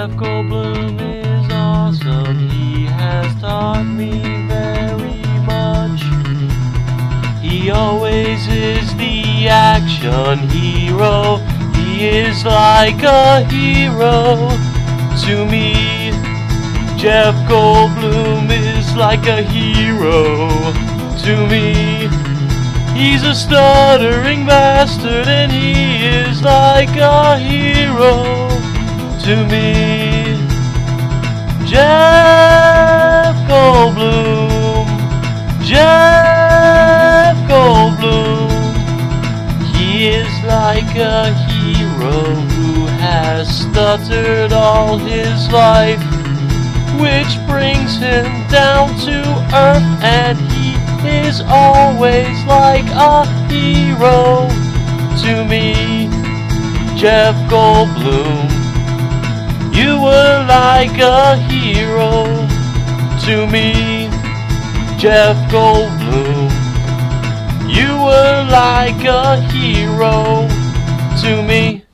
Jeff Goldblum is awesome. He has taught me very much. He always is the action hero. He is like a hero to me. Jeff Goldblum is like a hero to me. He's a stuttering bastard and he is like a hero to me. Jeff Goldblum, Jeff Goldblum. He is like a hero who has stuttered all his life, which brings him down to earth, and he is always like a hero to me. Jeff Goldblum, you were like a hero to me. Jeff Goldblum, you were like a hero to me.